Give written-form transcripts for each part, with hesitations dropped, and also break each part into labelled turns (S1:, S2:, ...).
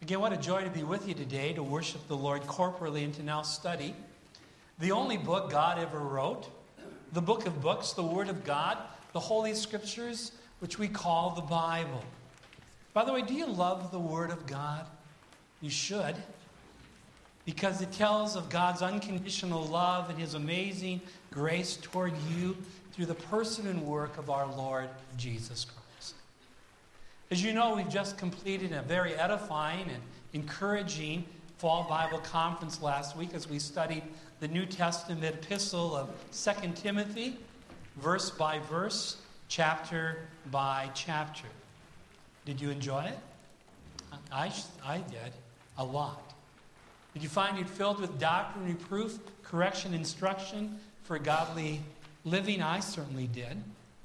S1: Again, what a joy to be with you today to worship the Lord corporately and to now study the only book God ever wrote, the book of books, the Word of God, the Holy Scriptures, which we call the Bible. By the way, do you love the Word of God? You should, because it tells of God's unconditional love and His amazing grace toward you through the person and work of our Lord Jesus Christ. As you know, we've just completed a very edifying and encouraging Fall Bible Conference last week as we studied the New Testament epistle of 2 Timothy, verse by verse, chapter by chapter. Did you enjoy it? I did, a lot. Did you find it filled with doctrine, reproof, correction, instruction for godly living? I certainly did.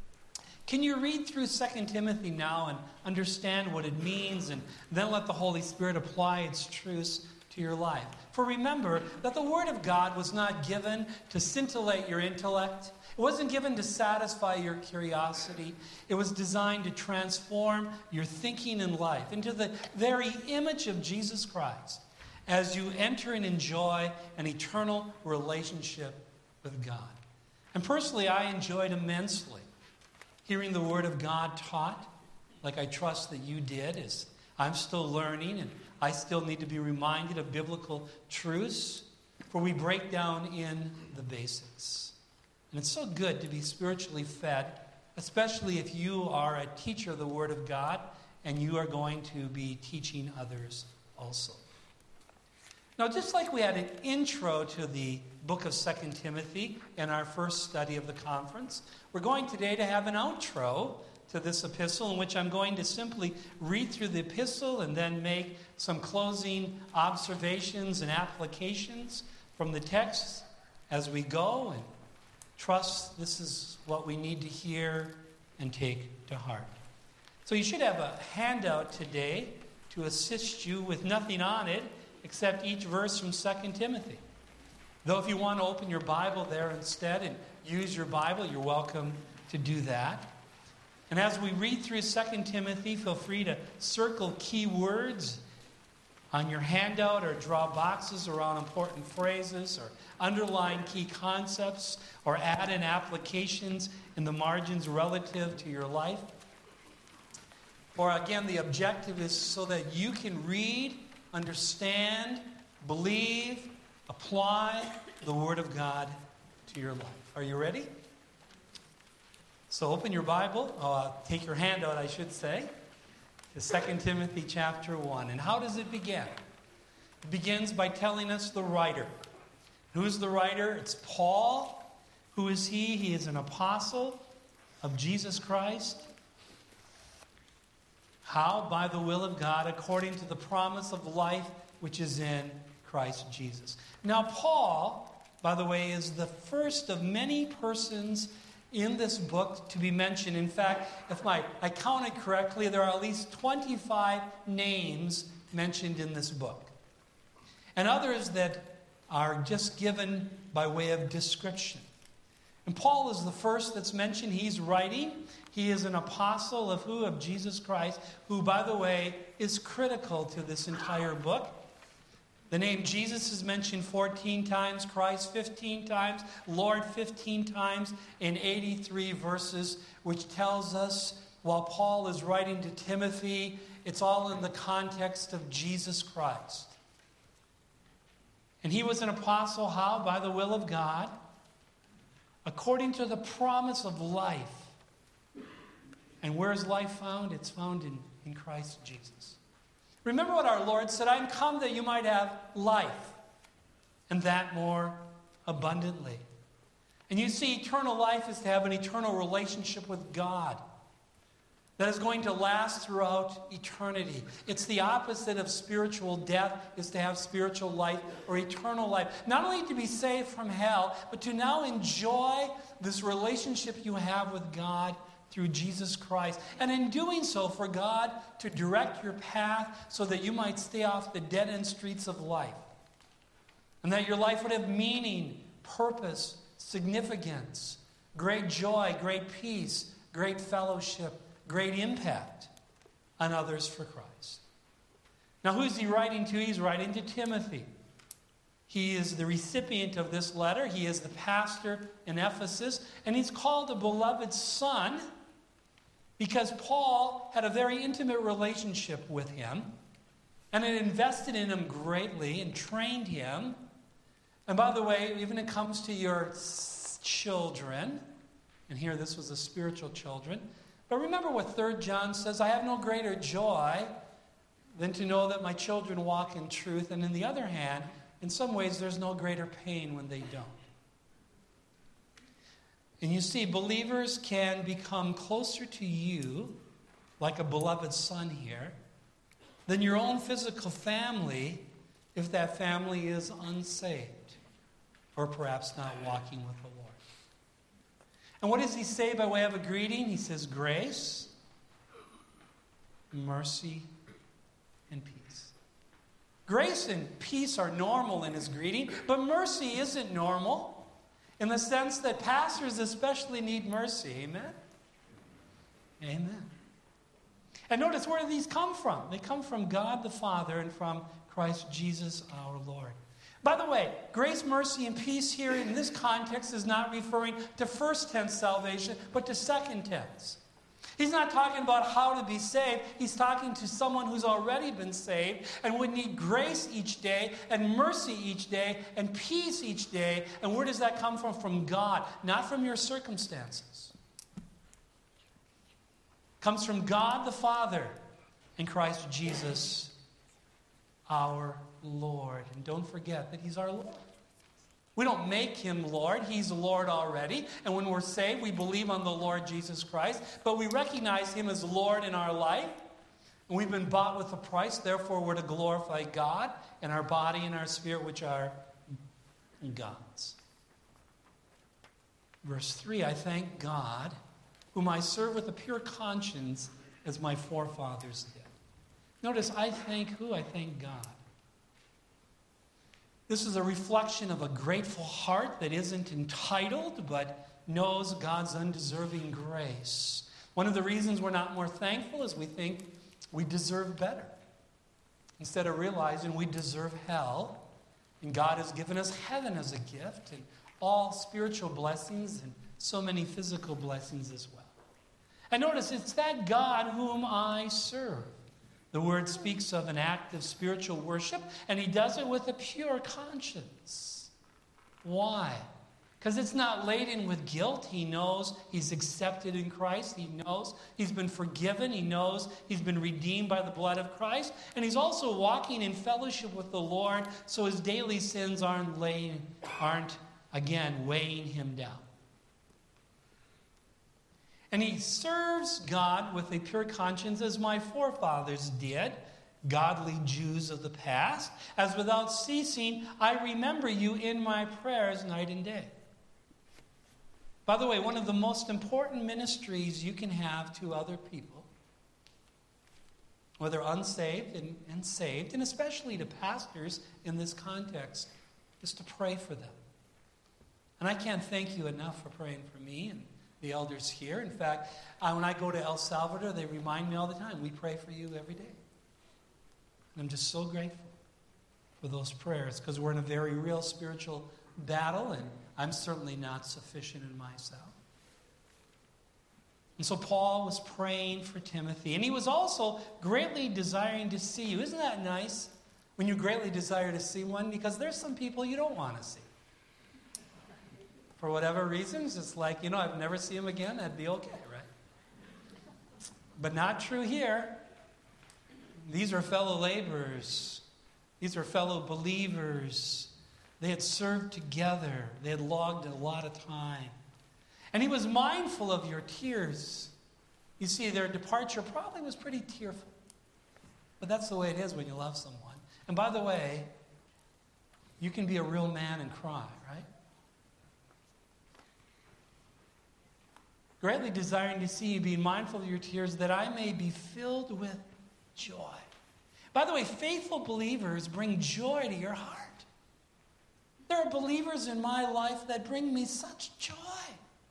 S1: Can you read through 2 Timothy now and understand what it means and then let the Holy Spirit apply its truths to your life? For remember that the Word of God was not given to scintillate your intellect. It wasn't given to satisfy your curiosity. It was designed to transform your thinking and life into the very image of Jesus Christ as you enter and enjoy an eternal relationship with God. And personally, I enjoyed immensely hearing the Word of God taught, like I trust that you did, as I'm still learning and I still need to be reminded of biblical truths, for we break down in the basics. And it's so good to be spiritually fed, especially if you are a teacher of the Word of God and you are going to be teaching others also. Now, just like we had an intro to the book of 2 Timothy in our first study of the conference, we're going today to have an outro to this epistle in which I'm going to simply read through the epistle and then make some closing observations and applications from the text as we go, and trust this is what we need to hear and take to heart. So you should have a handout today to assist you with nothing on it except each verse from 2 Timothy. Though if you want to open your Bible there instead and use your Bible, you're welcome to do that. And as we read through 2 Timothy, feel free to circle key words on your handout or draw boxes around important phrases or underline key concepts or add in applications in the margins relative to your life. Or again, the objective is so that you can read, understand, believe, apply the Word of God to your life. Are you ready? So open your Bible, take your handout, I should say, to 2 Timothy chapter 1. And how does it begin? It begins by telling us the writer. Who's the writer? It's Paul. Who is he? He is an apostle of Jesus Christ. How? By the will of God, according to the promise of life which is in Christ Jesus. Now, Paul, by the way, is the first of many persons in this book to be mentioned. In fact, if I counted correctly, there are at least 25 names mentioned in this book. And others that are just given by way of description. And Paul is the first that's mentioned. He's writing. He is an apostle of who? Of Jesus Christ, who, by the way, is critical to this entire book. The name Jesus is mentioned 14 times, Christ 15 times, Lord 15 times in 83 verses, which tells us while Paul is writing to Timothy, it's all in the context of Jesus Christ. And he was an apostle, how? By the will of God, according to the promise of life. And where is life found? It's found in Christ Jesus. Remember what our Lord said, I am come that you might have life, and that more abundantly. And you see, eternal life is to have an eternal relationship with God that is going to last throughout eternity. It's the opposite of spiritual death, is to have spiritual life or eternal life. Not only to be saved from hell, but to now enjoy this relationship you have with God through Jesus Christ. And in doing so, for God to direct your path so that you might stay off the dead-end streets of life. And that your life would have meaning, purpose, significance, great joy, great peace, great fellowship, great impact on others for Christ. Now, who is he writing to? He's writing to Timothy. He is the recipient of this letter. He is the pastor in Ephesus. And he's called a beloved son because Paul had a very intimate relationship with him. And it invested in him greatly and trained him. And by the way, even when it comes to your children, and here this was the spiritual children, but remember what 3 John says, I have no greater joy than to know that my children walk in truth. And on the other hand, in some ways, there's no greater pain when they don't. And you see, believers can become closer to you, like a beloved son here, than your own physical family if that family is unsaved or perhaps not walking with the Lord. And what does he say by way of a greeting? He says, grace, mercy, and peace. Grace and peace are normal in his greeting, but mercy isn't normal in the sense that pastors especially need mercy. Amen? Amen. And notice, where do these come from? They come from God the Father and from Christ Jesus our Lord. By the way, grace, mercy, and peace here in this context is not referring to first tense salvation, but to second tense. He's not talking about how to be saved. He's talking to someone who's already been saved and would need grace each day and mercy each day and peace each day. And where does that come from? From God, not from your circumstances. It comes from God the Father in Christ Jesus our Lord. And don't forget that he's our Lord. We don't make him Lord. He's Lord already. And when we're saved, we believe on the Lord Jesus Christ. But we recognize him as Lord in our life. And we've been bought with a price. Therefore, we're to glorify God in our body and our spirit, which are God's. Verse 3, I thank God, whom I serve with a pure conscience as my forefathers did. Notice, I thank who? I thank God. This is a reflection of a grateful heart that isn't entitled, but knows God's undeserving grace. One of the reasons we're not more thankful is we think we deserve better, instead of realizing we deserve hell, and God has given us heaven as a gift, and all spiritual blessings, and so many physical blessings as well. And notice, it's that God whom I serve. The word speaks of an act of spiritual worship, and he does it with a pure conscience. Why? Because it's not laden with guilt. He knows he's accepted in Christ. He knows he's been forgiven. He knows he's been redeemed by the blood of Christ. And he's also walking in fellowship with the Lord, so his daily sins aren't weighing him down. And he serves God with a pure conscience as my forefathers did, godly Jews of the past, as without ceasing I remember you in my prayers night and day. By the way, one of the most important ministries you can have to other people, whether unsaved and saved, and especially to pastors in this context, is to pray for them. And I can't thank you enough for praying for me and the elders here. In fact, when I go to El Salvador, they remind me all the time, we pray for you every day. And I'm just so grateful for those prayers, because we're in a very real spiritual battle, and I'm certainly not sufficient in myself. And so Paul was praying for Timothy, and he was also greatly desiring to see you. Isn't that nice when you greatly desire to see one? Because there's some people you don't want to see. For whatever reasons, it's like, I'd never see him again. That'd be okay, right? But not true here. These are fellow laborers. These are fellow believers. They had served together. They had logged a lot of time. And he was mindful of your tears. You see, their departure probably was pretty tearful. But that's the way it is when you love someone. And by the way, you can be a real man and cry, right? Greatly desiring to see you, being mindful of your tears, that I may be filled with joy. By the way, faithful believers bring joy to your heart. There are believers in my life that bring me such joy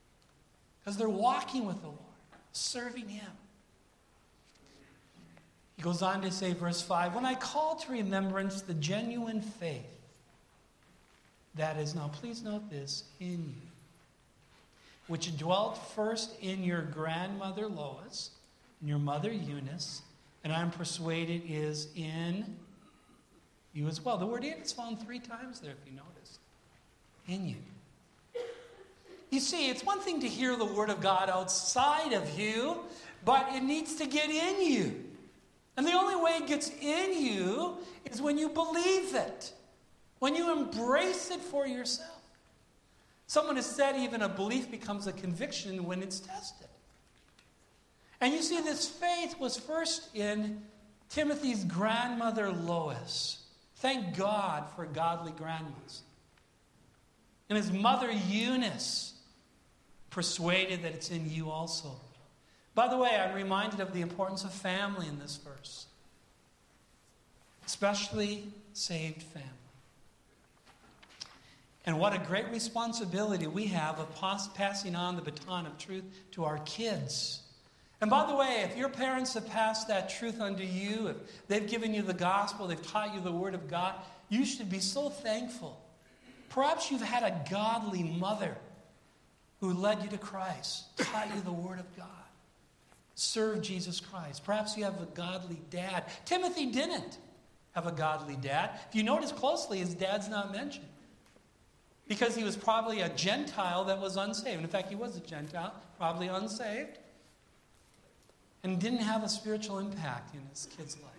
S1: because they're walking with the Lord, serving him. He goes on to say, verse 5, when I call to remembrance the genuine faith that is, now please note this, in you, which dwelt first in your grandmother Lois and your mother Eunice, and I'm persuaded is in you as well. The word in is found 3 times there, if you notice. In you. You see, it's one thing to hear the word of God outside of you, but it needs to get in you. And the only way it gets in you is when you believe it, when you embrace it for yourself. Someone has said even a belief becomes a conviction when it's tested. And you see, this faith was first in Timothy's grandmother Lois. Thank God for godly grandmas. And his mother Eunice, persuaded that it's in you also. By the way, I'm reminded of the importance of family in this verse, especially saved family. And what a great responsibility we have of passing on the baton of truth to our kids. And by the way, if your parents have passed that truth unto you, if they've given you the gospel, they've taught you the word of God, you should be so thankful. Perhaps you've had a godly mother who led you to Christ, taught you the word of God, served Jesus Christ. Perhaps you have a godly dad. Timothy didn't have a godly dad. If you notice closely, his dad's not mentioned, because he was probably a Gentile that was unsaved. In fact, he was a Gentile, probably unsaved, and didn't have a spiritual impact in his kid's life.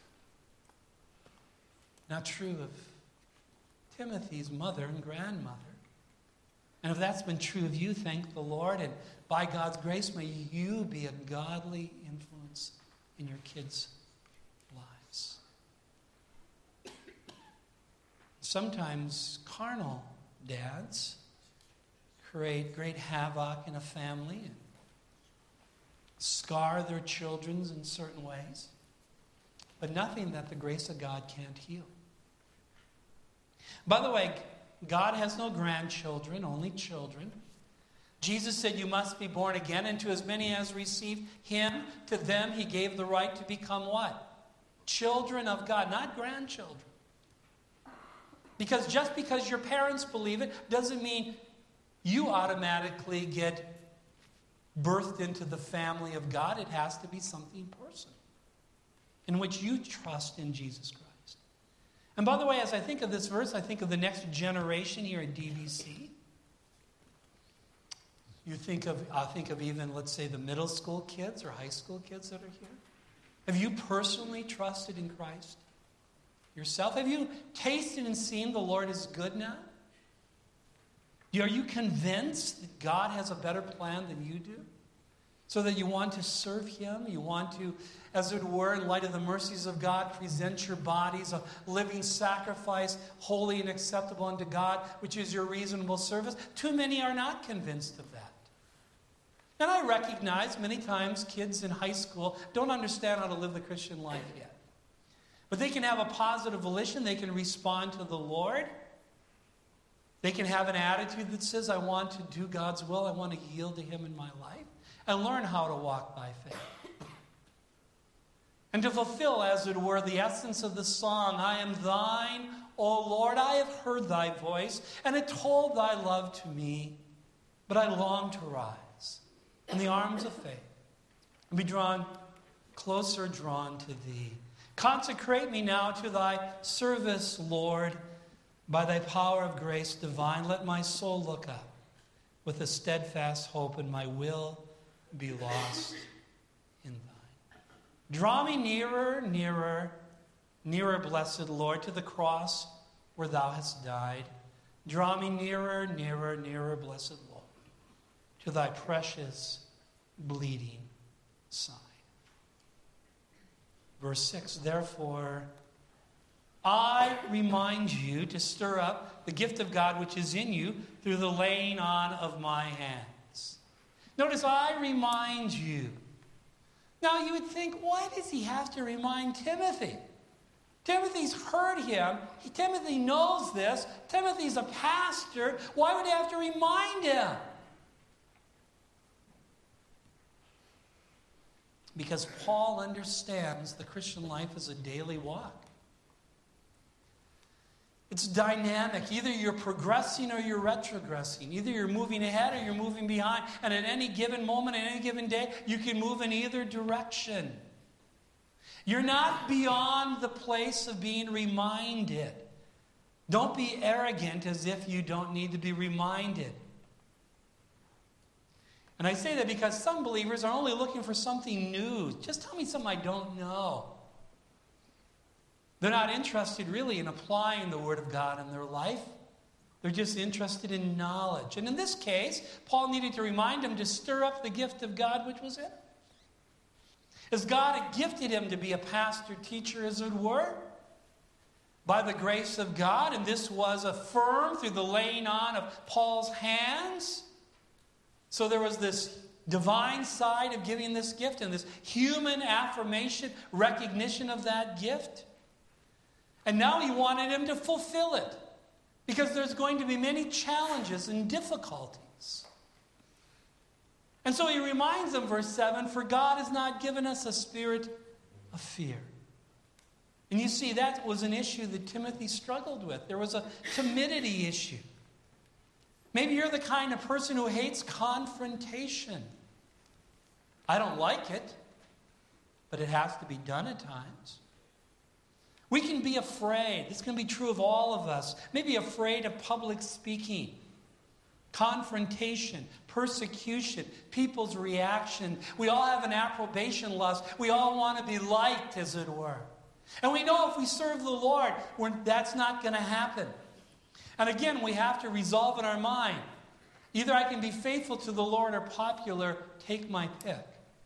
S1: Not true of Timothy's mother and grandmother. And if that's been true of you, thank the Lord. And by God's grace, may you be a godly influence in your kids' lives. Sometimes carnal dads create great havoc in a family and scar their children in certain ways, but nothing that the grace of God can't heal. By the way, God has no grandchildren, only children. Jesus said you must be born again, and to as many as received him, to them he gave the right to become what? Children of God, not grandchildren. Because just because your parents believe it doesn't mean you automatically get birthed into the family of God. It has to be something personal in which you trust in Jesus Christ. And by the way, as I think of this verse, I think of the next generation here at DBC. I think of even, let's say, the middle school kids or high school kids that are here. Have you personally trusted in Christ yourself? Have you tasted and seen the Lord is good now? Are you convinced that God has a better plan than you do? So that you want to serve him? You want to, as it were, in light of the mercies of God, present your bodies a living sacrifice, holy and acceptable unto God, which is your reasonable service? Too many are not convinced of that. And I recognize many times kids in high school don't understand how to live the Christian life yet. But they can have a positive volition. They can respond to the Lord. They can have an attitude that says, I want to do God's will. I want to yield to him in my life. And learn how to walk by faith. And to fulfill, as it were, the essence of the song, I am thine, O Lord, I have heard thy voice, and it told thy love to me. But I long to rise in the arms of faith and be drawn closer drawn to thee. Consecrate me now to thy service, Lord, by thy power of grace divine. Let my soul look up with a steadfast hope, and my will be lost in thine. Draw me nearer, nearer, nearer, blessed Lord, to the cross where thou hast died. Draw me nearer, nearer, nearer, blessed Lord, to thy precious bleeding side. Verse 6, therefore, I remind you to stir up the gift of God which is in you through the laying on of my hands. Notice, I remind you. Now, you would think, why does he have to remind Timothy? Timothy's heard him. Timothy knows this. Timothy's a pastor. Why would he have to remind him? Because Paul understands the Christian life is a daily walk. It's dynamic. Either you're progressing or you're retrogressing. Either you're moving ahead or you're moving behind. And at any given moment, at any given day, you can move in either direction. You're not beyond the place of being reminded. Don't be arrogant as if you don't need to be reminded. And I say that because some believers are only looking for something new. Just tell me something I don't know. They're not interested really in applying the Word of God in their life. They're just interested in knowledge. And in this case, Paul needed to remind him to stir up the gift of God which was in him. As God had gifted him to be a pastor, teacher, as it were, by the grace of God, and this was affirmed through the laying on of Paul's hands. So there was this divine side of giving this gift and this human affirmation, recognition of that gift. And now he wanted him to fulfill it because there's going to be many challenges and difficulties. And so he reminds them, verse 7, for God has not given us a spirit of fear. And you see, that was an issue that Timothy struggled with. There was a timidity issue. Maybe you're the kind of person who hates confrontation. I don't like it, but it has to be done at times. We can be afraid. This can be true of all of us. Maybe afraid of public speaking, confrontation, persecution, people's reaction. We all have an approbation lust. We all want to be liked, as it were. And we know if we serve the Lord, that's not going to happen. And again, we have to resolve in our mind. Either I can be faithful to the Lord or popular, take my pick.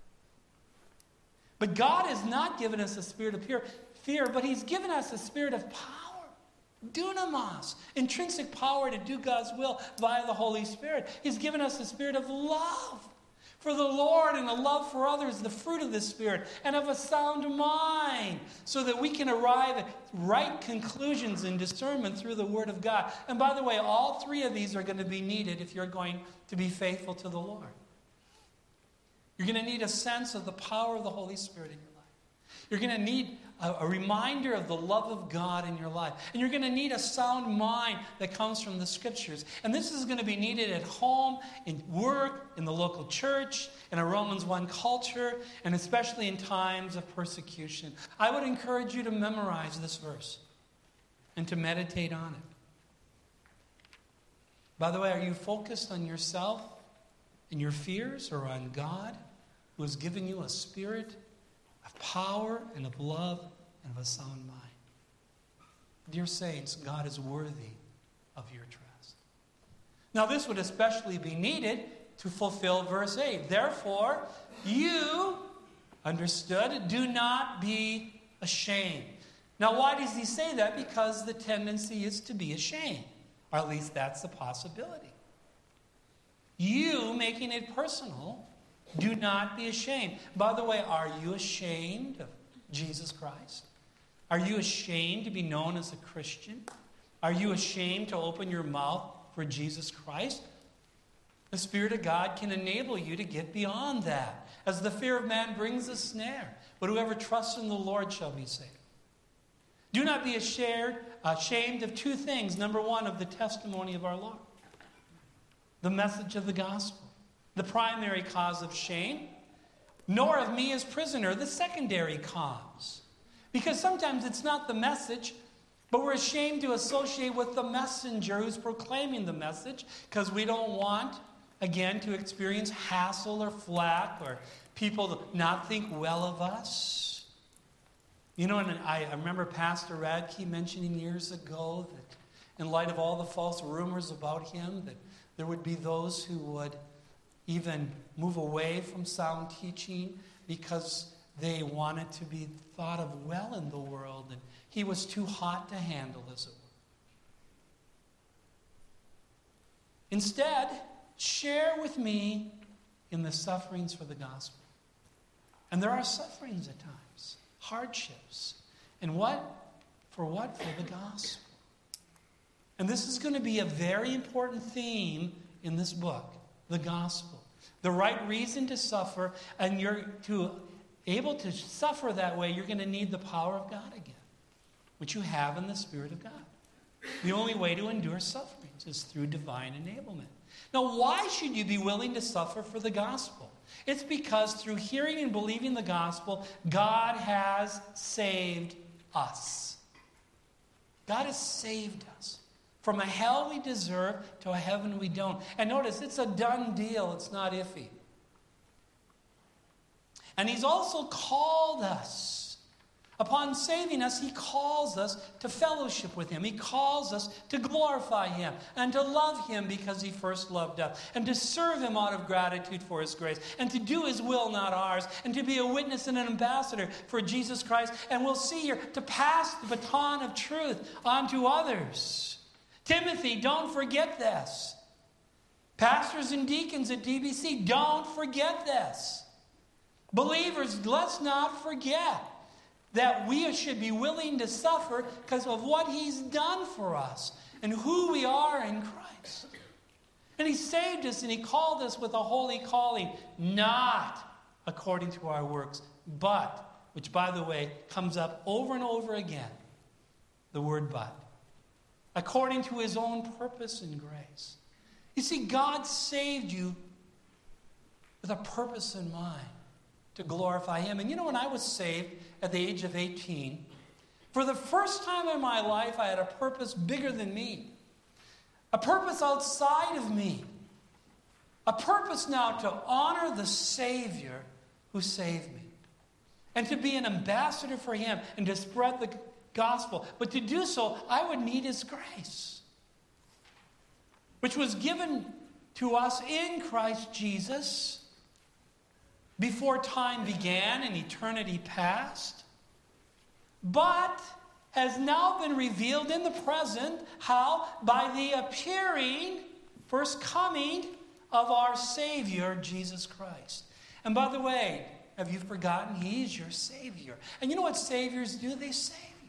S1: But God has not given us a spirit of fear, but He's given us a spirit of power, dunamis, intrinsic power to do God's will via the Holy Spirit. He's given us a spirit of love for the Lord and a love for others, the fruit of the Spirit, and of a sound mind, so that we can arrive at right conclusions and discernment through the Word of God. And by the way, all three of these are going to be needed if you're going to be faithful to the Lord. You're going to need a sense of the power of the Holy Spirit in your life. You're going to need a reminder of the love of God in your life. And you're going to need a sound mind that comes from the Scriptures. And this is going to be needed at home, in work, in the local church, in a Romans 1 culture, and especially in times of persecution. I would encourage you to memorize this verse and to meditate on it. By the way, are you focused on yourself and your fears, or on God, who has given you a spirit of power and of love and of a sound mind? Dear saints, God is worthy of your trust. Now, this would especially be needed to fulfill verse 8. Therefore, you, understood, do not be ashamed. Now, why does he say that? Because the tendency is to be ashamed. Or at least that's a possibility. You, making it personal, do not be ashamed. By the way, are you ashamed of Jesus Christ? Are you ashamed to be known as a Christian? Are you ashamed to open your mouth for Jesus Christ? The Spirit of God can enable you to get beyond that. As the fear of man brings a snare, but whoever trusts in the Lord shall be saved. Do not be ashamed of two things. Number one, of the testimony of our Lord. The message of the gospel. The primary cause of shame. Nor of me as prisoner, the secondary cause. Because sometimes it's not the message, but we're ashamed to associate with the messenger who's proclaiming the message, because we don't want, again, to experience hassle or flack or people to not think well of us. You know, and I remember Pastor Radke mentioning years ago that in light of all the false rumors about him, that there would be those who would even move away from sound teaching because they wanted to be thought of well in the world, and he was too hot to handle, as it were. Instead, share with me in the sufferings for the gospel. And there are sufferings at times, hardships. And what? For the gospel. And this is going to be a very important theme in this book, the gospel. The right reason to suffer, and you're to able to suffer that way, you're going to need the power of God again, which you have in the Spirit of God. The only way to endure sufferings is through divine enablement. Now, why should you be willing to suffer for the gospel? It's because through hearing and believing the gospel, God has saved us. God has saved us from a hell we deserve to a heaven we don't. And notice, it's a done deal. It's not iffy. And he's also called us. Upon saving us, he calls us to fellowship with him. He calls us to glorify him and to love him because he first loved us, and to serve him out of gratitude for his grace, and to do his will, not ours, and to be a witness and an ambassador for Jesus Christ. And we'll see here, to pass the baton of truth on to others. Timothy, don't forget this. Pastors and deacons at DBC, don't forget this. Believers, let's not forget that we should be willing to suffer because of what he's done for us and who we are in Christ. And he saved us and he called us with a holy calling, not according to our works, but, which by the way comes up over and over again, the word but, according to his own purpose and grace. You see, God saved you with a purpose in mind, to glorify him. And you know, when I was saved at the age of 18, for the first time in my life, I had a purpose bigger than me. A purpose outside of me. A purpose now to honor the Savior who saved me. And to be an ambassador for him and to spread the gospel. But to do so, I would need his grace, which was given to us in Christ Jesus before time began and eternity past, but has now been revealed in the present. How? By the appearing, first coming of our Savior, Jesus Christ. And by the way, have you forgotten? He's your Savior. And you know what Saviors do? They save you.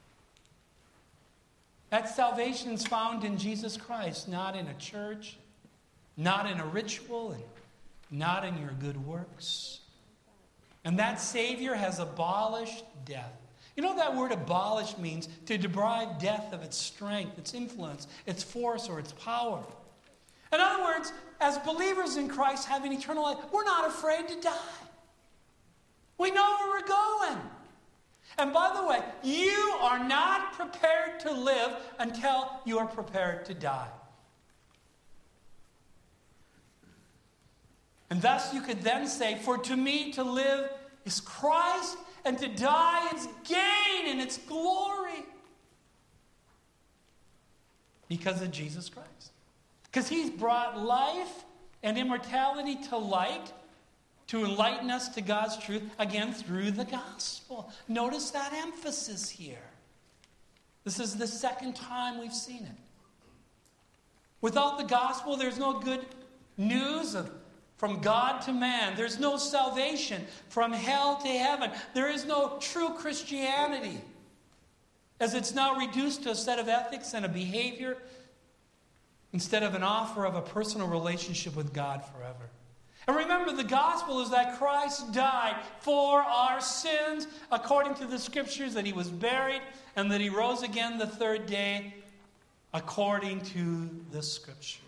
S1: That salvation is found in Jesus Christ, not in a church, not in a ritual, and not in your good works. And that Savior has abolished death. You know that word abolish means to deprive death of its strength, its influence, its force, or its power. In other words, as believers in Christ having eternal life, we're not afraid to die. We know where we're going. And by the way, you are not prepared to live until you are prepared to die. And thus you could then say, for to me to live is Christ, and to die is gain in its glory. Because of Jesus Christ. Because he's brought life and immortality to light, to enlighten us to God's truth, again through the gospel. Notice that emphasis here. This is the second time we've seen it. Without the gospel, there's no good news from God to man. There's no salvation from hell to heaven. There is no true Christianity, as it's now reduced to a set of ethics and a behavior instead of an offer of a personal relationship with God forever. And remember, the gospel is that Christ died for our sins according to the scriptures, that he was buried, and that he rose again the third day according to the scriptures.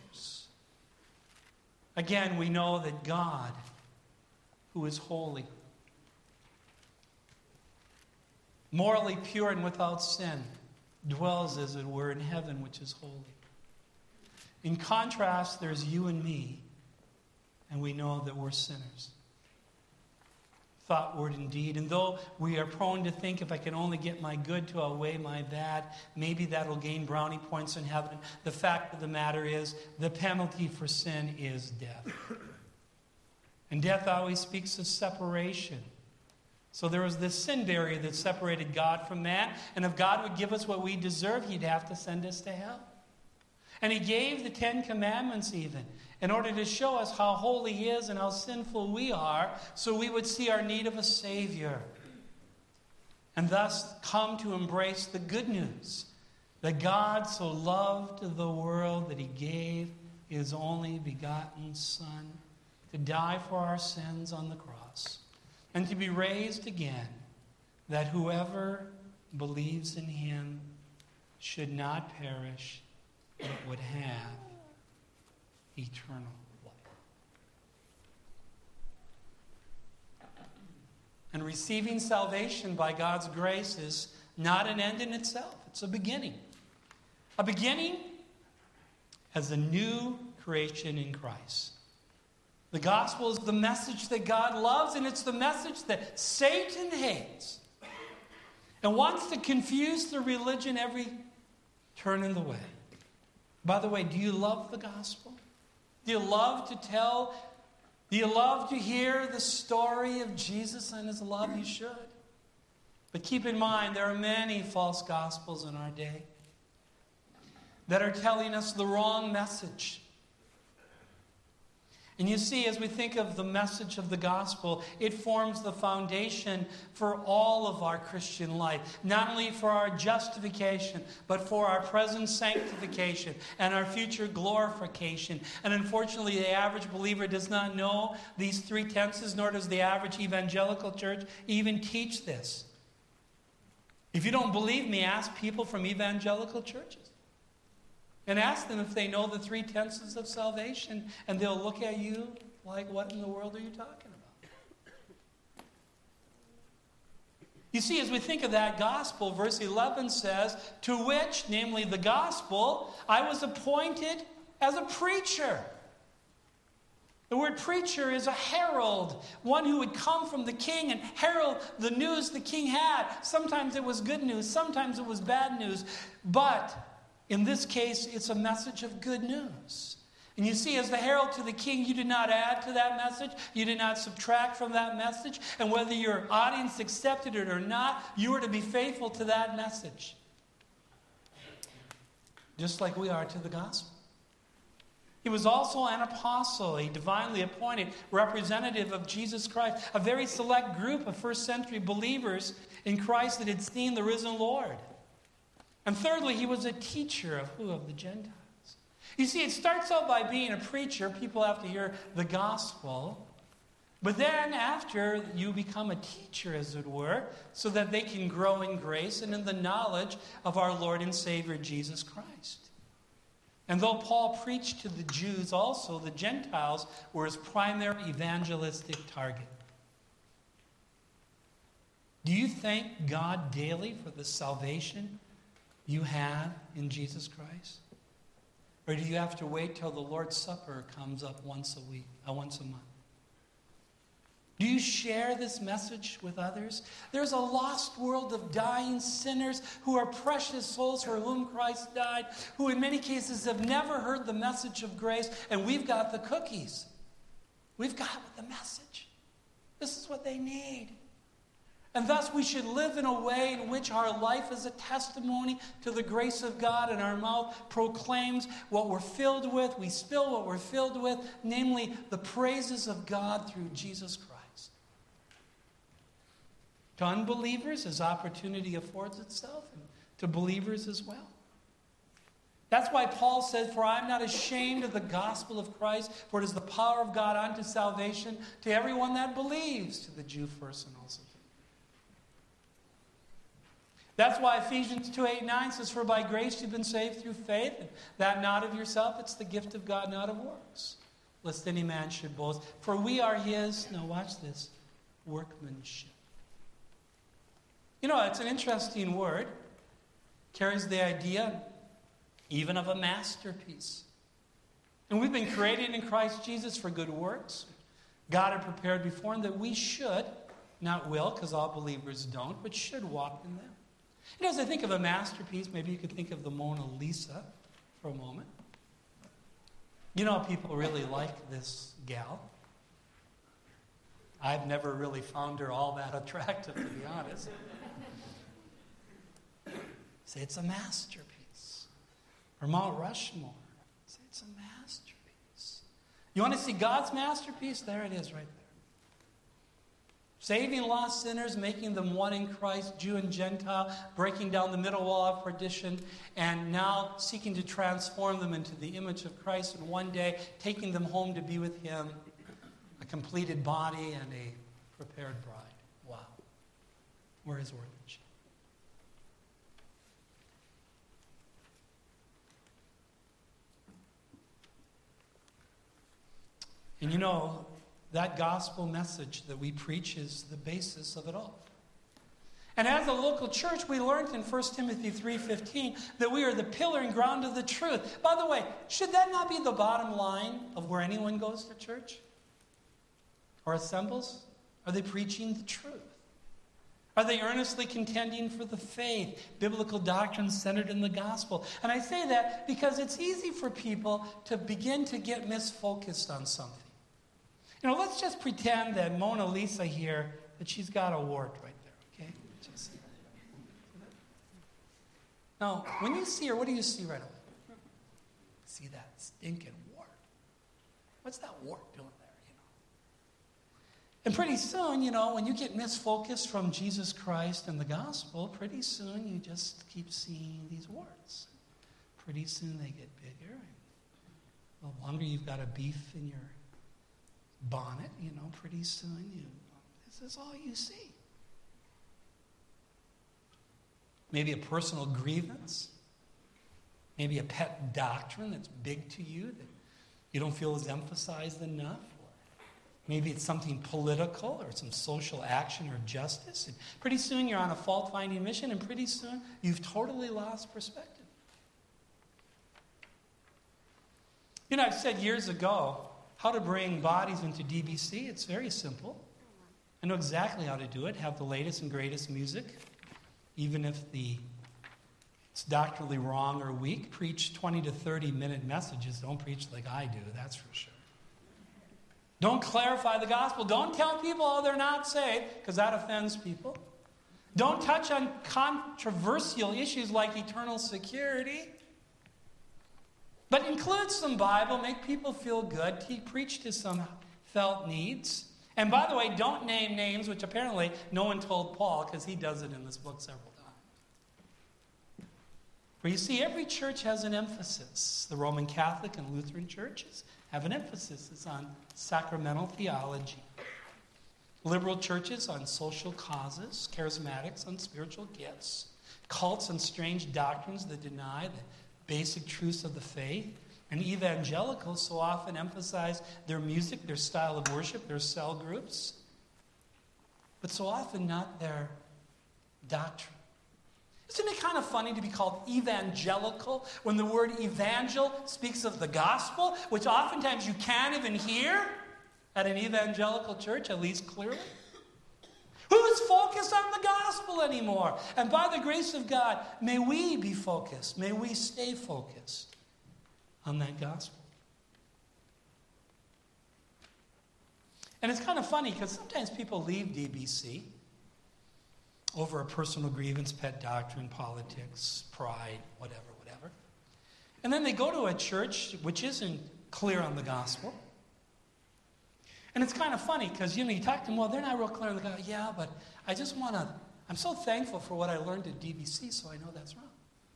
S1: Again, we know that God, who is holy, morally pure and without sin, dwells, as it were, in heaven, which is holy. In contrast, there's you and me, and we know that we're sinners. Thought, word, and deed. And though we are prone to think, if I can only get my good to outweigh my bad, maybe that'll gain brownie points in heaven. The fact of the matter is, the penalty for sin is death. And death always speaks of separation. So there was this sin barrier that separated God from man. And if God would give us what we deserve, he'd have to send us to hell. And he gave the 10 Commandments even, in order to show us how holy he is and how sinful we are, so we would see our need of a Savior. And thus come to embrace the good news that God so loved the world that he gave his only begotten Son to die for our sins on the cross. and to be raised again, that whoever believes in him should not perish, but would have eternal life. And receiving salvation by God's grace is not an end in itself. It's a beginning. A beginning as a new creation in Christ. The gospel is the message that God loves, and it's the message that Satan hates and wants to confuse the religion every turn in the way. By the way, do you love the gospel? Do you love to tell? Do you love to hear the story of Jesus and his love? You should. But keep in mind, there are many false gospels in our day that are telling us the wrong message. And you see, as we think of the message of the gospel, it forms the foundation for all of our Christian life. Not only for our justification, but for our present sanctification and our future glorification. And unfortunately, the average believer does not know these three tenses, nor does the average evangelical church even teach this. If you don't believe me, ask people from evangelical churches. And ask them if they know the three tenses of salvation, and they'll look at you like, what in the world are you talking about? You see, as we think of that gospel, verse 11 says, to which, namely the gospel, I was appointed as a preacher. The word preacher is a herald, one who would come from the king and herald the news the king had. Sometimes it was good news, sometimes it was bad news, but in this case, it's a message of good news. And you see, as the herald to the king, you did not add to that message. You did not subtract from that message. And whether your audience accepted it or not, you were to be faithful to that message. Just like we are to the gospel. He was also an apostle, a divinely appointed representative of Jesus Christ, a very select group of first century believers in Christ that had seen the risen Lord. And thirdly, he was a teacher of who? Of the Gentiles. You see, it starts out by being a preacher. People have to hear the gospel. But then after, you become a teacher, as it were, so that they can grow in grace and in the knowledge of our Lord and Savior, Jesus Christ. And though Paul preached to the Jews also, the Gentiles were his primary evangelistic target. Do you thank God daily for the salvation you have in Jesus Christ? Or do you have to wait till the Lord's Supper comes up once a month? Do you share this message with others? There's a lost world of dying sinners who are precious souls for whom Christ died, who in many cases have never heard the message of grace, and we've got the cookies. We've got the message. This is what they need. And thus we should live in a way in which our life is a testimony to the grace of God, and our mouth proclaims what we're filled with. We spill what we're filled with, namely the praises of God through Jesus Christ. To unbelievers, as opportunity affords itself, and to believers as well. That's why Paul said, for I am not ashamed of the gospel of Christ, for it is the power of God unto salvation to everyone that believes, to the Jew first and also to That's why Ephesians 2:8-9 says, for by grace you've been saved through faith, and that not of yourself, it's the gift of God, not of works, lest any man should boast. For we are his, now watch this, workmanship. You know, it's an interesting word. Carries the idea even of a masterpiece. And we've been created in Christ Jesus for good works. God had prepared before him that we should, not will, because all believers don't, but should walk in them. You know, as I think of a masterpiece, maybe you could think of the Mona Lisa for a moment. You know, people really like this gal. I've never really found her all that attractive, to be honest. Say it's a masterpiece. Or Mount Rushmore. Say it's a masterpiece. You want to see God's masterpiece? There it is right there. Saving lost sinners, making them one in Christ, Jew and Gentile, breaking down the middle wall of perdition, and now seeking to transform them into the image of Christ, and one day taking them home to be with him, a completed body and a prepared bride. Wow. Where is workmanship? And you know, that gospel message that we preach is the basis of it all. And as a local church, we learned in 1 Timothy 3:15 that we are the pillar and ground of the truth. By the way, should that not be the bottom line of where anyone goes to church or assembles? Are they preaching the truth? Are they earnestly contending for the faith, biblical doctrine centered in the gospel? And I say that because it's easy for people to begin to get misfocused on something. You know, let's just pretend that Mona Lisa here, that she's got a wart right there, okay? Just, now, when you see her, what do you see right away? See that stinking wart. What's that wart doing there, you know? And pretty soon, you know, when you get misfocused from Jesus Christ and the gospel, pretty soon you just keep seeing these warts. Pretty soon they get bigger. And the longer you've got a beef in your bonnet, you know, pretty soon this is all you see. Maybe a personal grievance. Maybe a pet doctrine that's big to you that you don't feel is emphasized enough. Maybe it's something political or some social action or justice. And pretty soon you're on a fault-finding mission, and pretty soon you've totally lost perspective. You know, I've said years ago how to bring bodies into DBC. It's very simple. I know exactly how to do it. Have the latest and greatest music. Even if it's doctrinally wrong or weak, preach 20 to 30-minute messages. Don't preach like I do, that's for sure. Don't clarify the gospel. Don't tell people, oh, they're not saved, because that offends people. Don't touch on controversial issues like eternal security. But include some Bible, make people feel good, preach to some felt needs. And by the way, don't name names, which apparently no one told Paul, because he does it in this book several times. Where you see, every church has an emphasis. The Roman Catholic and Lutheran churches have an emphasis. It's on sacramental theology. Liberal churches on social causes. Charismatics on spiritual gifts. Cults on strange doctrines that deny the basic truths of the faith. And evangelicals so often emphasize their music, their style of worship, their cell groups, but so often not their doctrine. Isn't it kind of funny to be called evangelical when the word evangel speaks of the gospel, which oftentimes you can't even hear at an evangelical church, at least clearly? Who's focused on the gospel anymore? And by the grace of God, may we be focused. May we stay focused on that gospel. And it's kind of funny because sometimes people leave DBC over a personal grievance, pet doctrine, politics, pride, whatever. And then they go to a church which isn't clear on the gospel. And it's kind of funny because, you talk to them, well, they're not real clear on the gospel. Yeah, but I'm so thankful for what I learned at DBC, so I know that's wrong.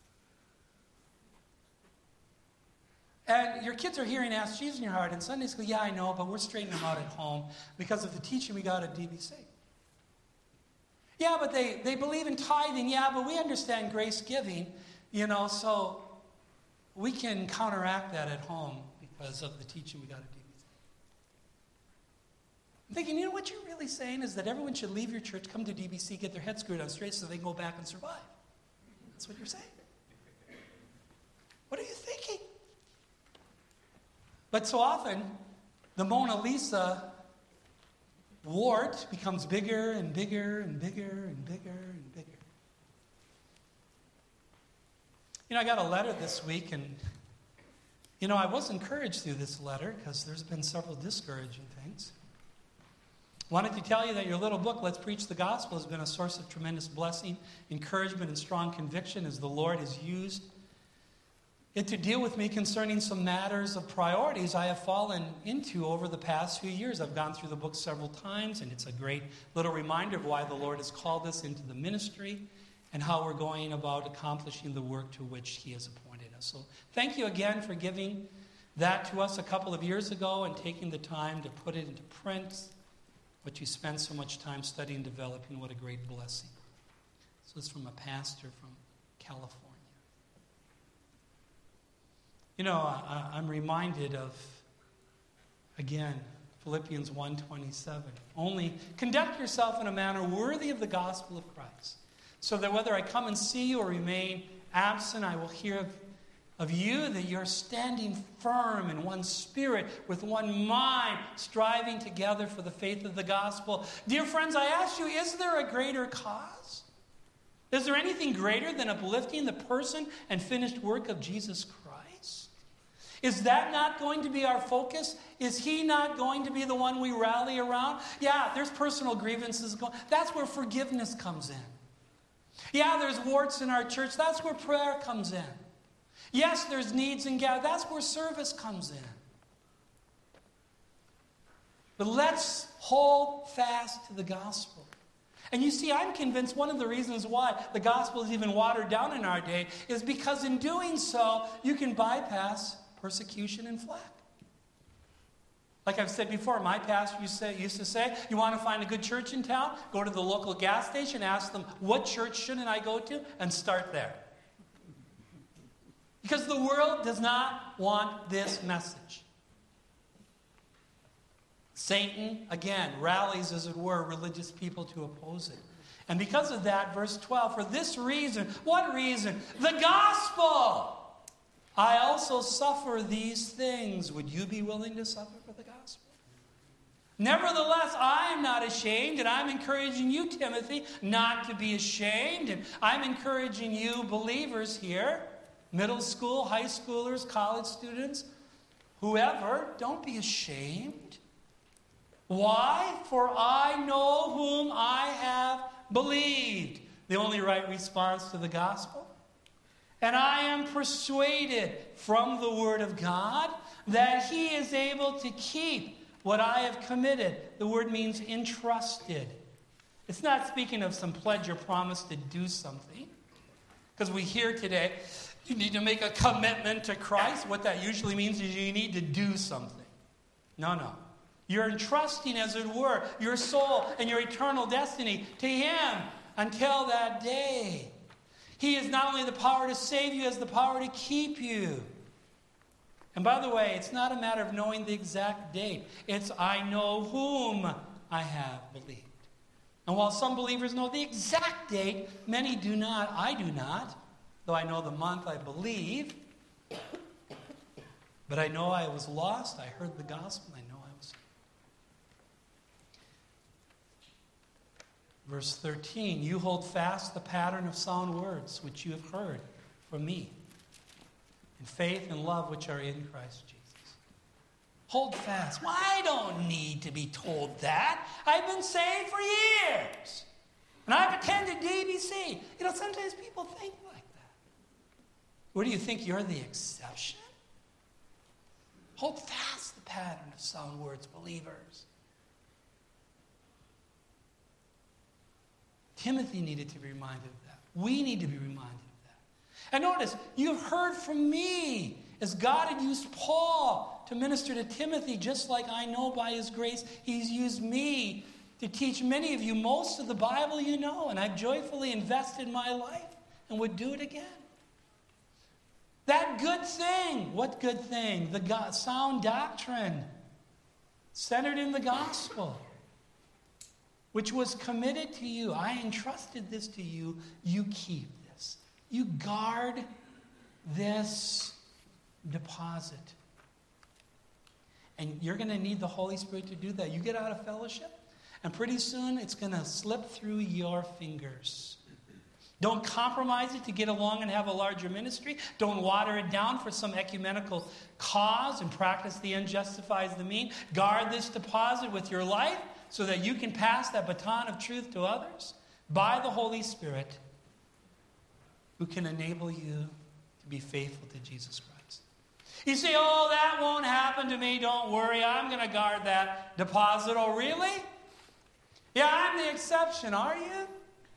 S1: And your kids are hearing Ask Jesus in Your Heart in Sunday school. Yeah, I know, but we're straightening them out at home because of the teaching we got at DBC. Yeah, but they believe in tithing. Yeah, but we understand grace giving, so we can counteract that at home because of the teaching we got at DBC. I'm thinking, what you're really saying is that everyone should leave your church, come to DBC, get their head screwed on straight so they can go back and survive. That's what you're saying. What are you thinking? But so often, the Mona Lisa wart becomes bigger and bigger and bigger and bigger and bigger. I got a letter this week, and, I was encouraged through this letter because there's been several discouraging things. Wanted to tell you that your little book, Let's Preach the Gospel, has been a source of tremendous blessing, encouragement, and strong conviction as the Lord has used it to deal with me concerning some matters of priorities I have fallen into over the past few years. I've gone through the book several times, and it's a great little reminder of why the Lord has called us into the ministry and how we're going about accomplishing the work to which He has appointed us. So thank you again for giving that to us a couple of years ago and taking the time to put it into print. what you spend so much time studying and developing. What a great blessing. So it's from a pastor from California. You know, I'm reminded of, again, Philippians 1:27. Only conduct yourself in a manner worthy of the gospel of Christ, so that whether I come and see you or remain absent, I will hear of you that you're standing firm in one spirit, with one mind, striving together for the faith of the gospel. Dear friends, I ask you, is there a greater cause? Is there anything greater than uplifting the person and finished work of Jesus Christ? Is that not going to be our focus? Is he not going to be the one we rally around? Yeah, there's personal grievances going. That's where forgiveness comes in. Yeah, there's warts in our church. That's where prayer comes in. Yes, there's needs and gathering. That's where service comes in. But let's hold fast to the gospel. And you see, I'm convinced one of the reasons why the gospel is even watered down in our day is because in doing so, you can bypass persecution and flack. Like I've said before, my pastor used to say, you want to find a good church in town? Go to the local gas station, ask them, what church shouldn't I go to? And start there. Because the world does not want this message. Satan, again, rallies, as it were, religious people to oppose it. And because of that, verse 12, for this reason, what reason? The gospel! I also suffer these things. Would you be willing to suffer for the gospel? Nevertheless, I am not ashamed, and I'm encouraging you, Timothy, not to be ashamed. And I'm encouraging you, believers here, middle school, high schoolers, college students, whoever, don't be ashamed. Why? For I know whom I have believed. The only right response to the gospel. And I am persuaded from the word of God that he is able to keep what I have committed. The word means entrusted. It's not speaking of some pledge or promise to do something. Because we hear today, you need to make a commitment to Christ. What that usually means is you need to do something. No. You're entrusting, as it were, your soul and your eternal destiny to him until that day. He has not only the power to save you, he has the power to keep you. And by the way, it's not a matter of knowing the exact date. It's I know whom I have believed. And while some believers know the exact date, many do not. I do not. Though I know the month, I believe. But I know I was lost. I heard the gospel. I know I was. Verse 13, you hold fast the pattern of sound words which you have heard from me, in faith and love which are in Christ Jesus. Hold fast. Well, I don't need to be told that. I've been saved for years. And I've attended DBC. You know, sometimes people think like that. Or do you think you're the exception? Hold fast the pattern of sound words, believers. Timothy needed to be reminded of that. We need to be reminded of that. And notice, you've heard from me, as God had used Paul to minister to Timothy, just like I know by his grace, he's used me to teach many of you most of the Bible you know, and I've joyfully invested my life and would do it again. That good thing, what good thing? The sound doctrine centered in the gospel, which was committed to you. I entrusted this to you. You keep this. You guard this deposit. And you're going to need the Holy Spirit to do that. You get out of fellowship, and pretty soon it's going to slip through your fingers. Don't compromise it to get along and have a larger ministry. Don't water it down for some ecumenical cause and practice the end justifies the mean. Guard this deposit with your life so that you can pass that baton of truth to others by the Holy Spirit, who can enable you to be faithful to Jesus Christ. You say, oh, that won't happen to me. Don't worry. I'm going to guard that deposit. Oh, really? Yeah, I'm the exception. Are you?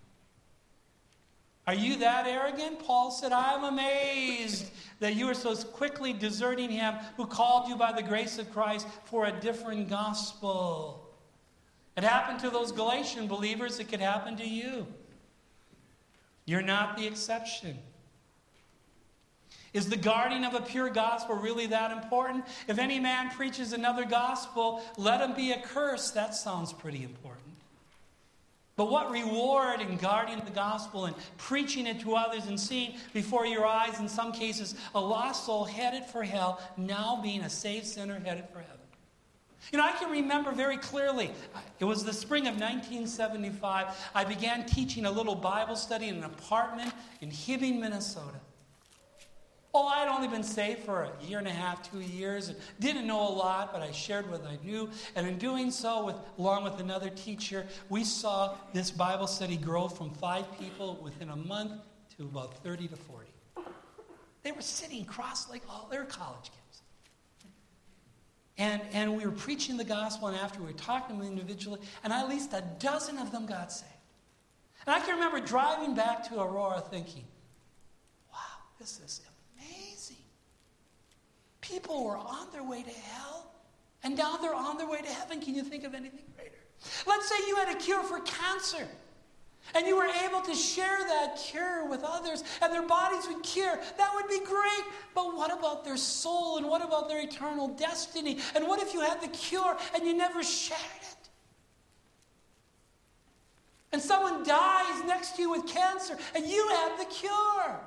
S1: Are you that arrogant? Paul said, I'm amazed that you are so quickly deserting him who called you by the grace of Christ for a different gospel. It happened to those Galatian believers. It could happen to you. You're not the exception. Is the guarding of a pure gospel really that important? If any man preaches another gospel, let him be accursed. That sounds pretty important. But what reward in guarding the gospel and preaching it to others and seeing before your eyes, in some cases, a lost soul headed for hell, now being a saved sinner headed for heaven? I can remember very clearly, it was the spring of 1975, I began teaching a little Bible study in an apartment in Hibbing, Minnesota. I'd only been saved for a year and a half, 2 years, and didn't know a lot, but I shared what I knew. And in doing so, along with another teacher, we saw this Bible study grow from 5 people within a month to about 30 to 40. They were sitting cross-legged, they were college kids. And we were preaching the gospel, and after we were talking to them individually, and at least a dozen of them got saved. And I can remember driving back to Aurora thinking, wow, this is amazing. People were on their way to hell, and now they're on their way to heaven. Can you think of anything greater? Let's say you had a cure for cancer, and you were able to share that cure with others, and their bodies would cure. That would be great. But what about their soul, and what about their eternal destiny? And what if you had the cure, and you never shared it? And someone dies next to you with cancer, and you have the cure.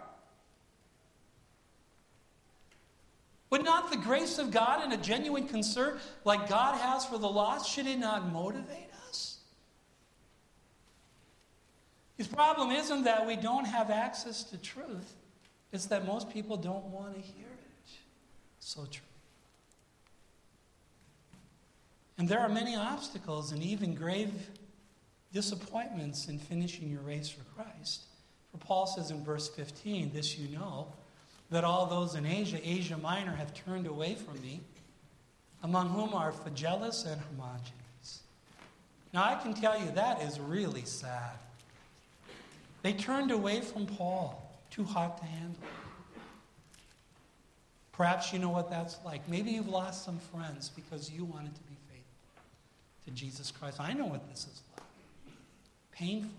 S1: Would not the grace of God and a genuine concern like God has for the lost, should it not motivate us? His problem isn't that we don't have access to truth. It's that most people don't want to hear it. So true. And there are many obstacles and even grave disappointments in finishing your race for Christ. For Paul says in verse 15, this you know, that all those in Asia Minor, have turned away from me, among whom are Phygellus and Hermogenes. Now I can tell you that is really sad. They turned away from Paul, too hot to handle. Perhaps you know what that's like. Maybe you've lost some friends because you wanted to be faithful to Jesus Christ. I know what this is like. Painful.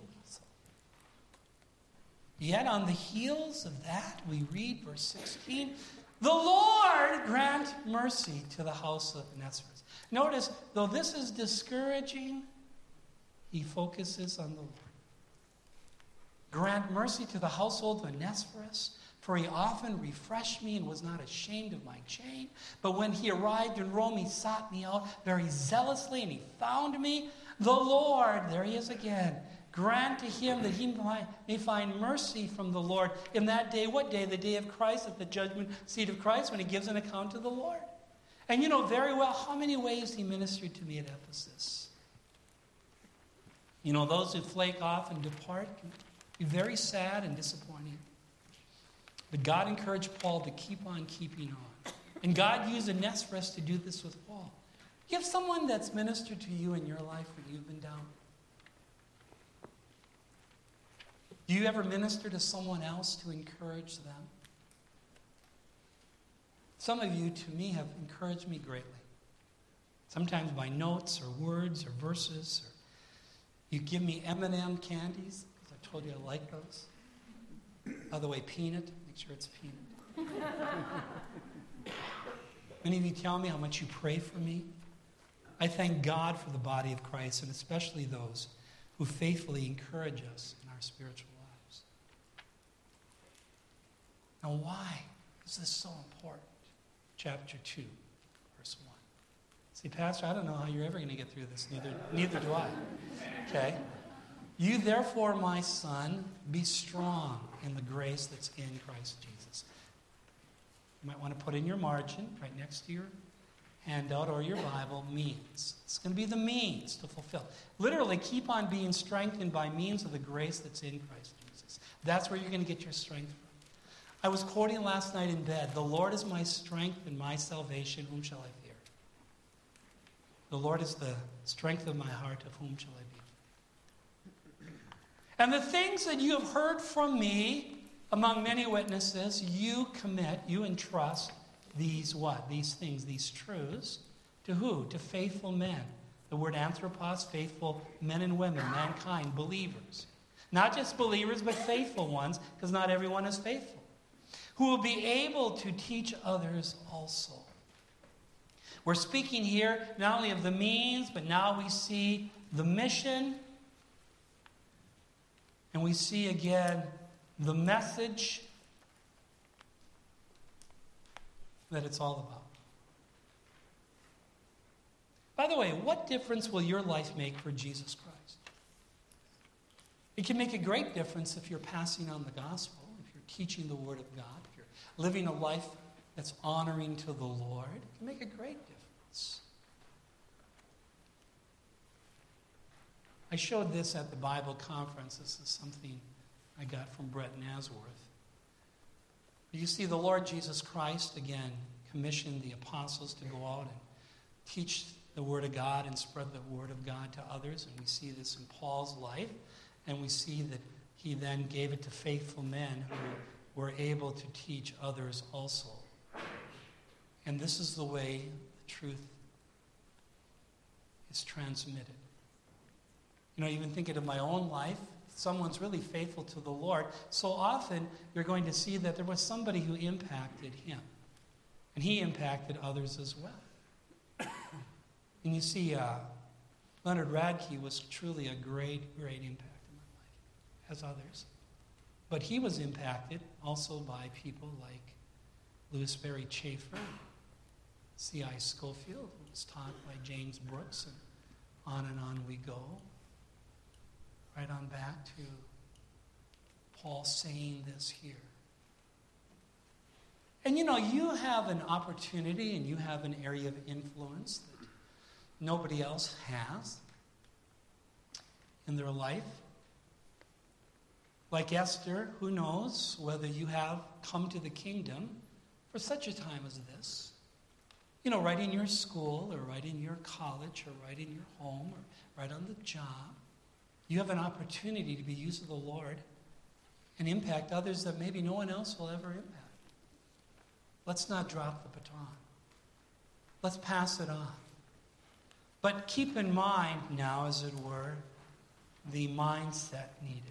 S1: Yet on the heels of that, we read verse 16, the Lord grant mercy to the house of Onesiphorus. Notice, though this is discouraging, he focuses on the Lord. Grant mercy to the household of Onesiphorus, for he often refreshed me and was not ashamed of my chain. But when he arrived in Rome, he sought me out very zealously, and he found me. The Lord, there he is again, grant to him that he may find mercy from the Lord in that day. What day? The day of Christ, at the judgment seat of Christ, when he gives an account to the Lord. And you know very well how many ways he ministered to me at Ephesus. You know, those who flake off and depart can be very sad and disappointing. But God encouraged Paul to keep on keeping on. And God used Onesiphorus to do this with Paul. You have someone that's ministered to you in your life when you've been down. Do you ever minister to someone else to encourage them? Some of you, to me, have encouraged me greatly. Sometimes by notes or words or verses. Or you give me M&M candies, because I told you I like those. By the way, peanut. Make sure it's peanut. Many of you tell me how much you pray for me. I thank God for the body of Christ, and especially those who faithfully encourage us in our spiritual lives. Now, why is this so important? Chapter 2, verse 1. See, Pastor, I don't know how you're ever going to get through this. Neither do I. Okay? You, therefore, my son, be strong in the grace that's in Christ Jesus. You might want to put in your margin, right next to your handout or your Bible, means. It's going to be the means to fulfill. Literally, keep on being strengthened by means of the grace that's in Christ Jesus. That's where you're going to get your strength from. I was quoting last night in bed, the Lord is my strength and my salvation, whom shall I fear? The Lord is the strength of my heart, of whom shall I be? And the things that you have heard from me, among many witnesses, you commit, you entrust these what? These things, these truths, to who? To faithful men, The word anthropos, faithful men and women, mankind, believers. Not just believers, but faithful ones, because not everyone is faithful. Who will be able to teach others also. We're speaking here not only of the means, but now we see the mission. And we see again the message that it's all about. By the way, what difference will your life make for Jesus Christ? It can make a great difference if you're passing on the gospel, if you're teaching the Word of God, if you're living a life that's honoring to the Lord. It can make a great difference. I showed this at the Bible conference. This is something I got from Brett Nasworth. You see, the Lord Jesus Christ, again, commissioned the apostles to go out and teach the Word of God and spread the Word of God to others. And we see this in Paul's life. And we see that he then gave it to faithful men who were able to teach others also. And this is the way the truth is transmitted. You know, even thinking of my own life, if someone's really faithful to the Lord, so often you're going to see that there was somebody who impacted him. And he impacted others as well. And you see, Leonard Radke was truly a great, great impact in my life, as others. But he was impacted also by people like Louis Berry Chafer, C.I. Schofield, who was taught by James Brooks, and on we go. Right on back to Paul saying this here. And you know, you have an opportunity and you have an area of influence that nobody else has in their life. Like Esther, who knows whether you have come to the kingdom for such a time as this. You know, right in your school, or right in your college, or right in your home, or right on the job. You have an opportunity to be used of the Lord and impact others that maybe no one else will ever impact. Let's not drop the baton. Let's pass it on. But keep in mind now, as it were, the mindset needed.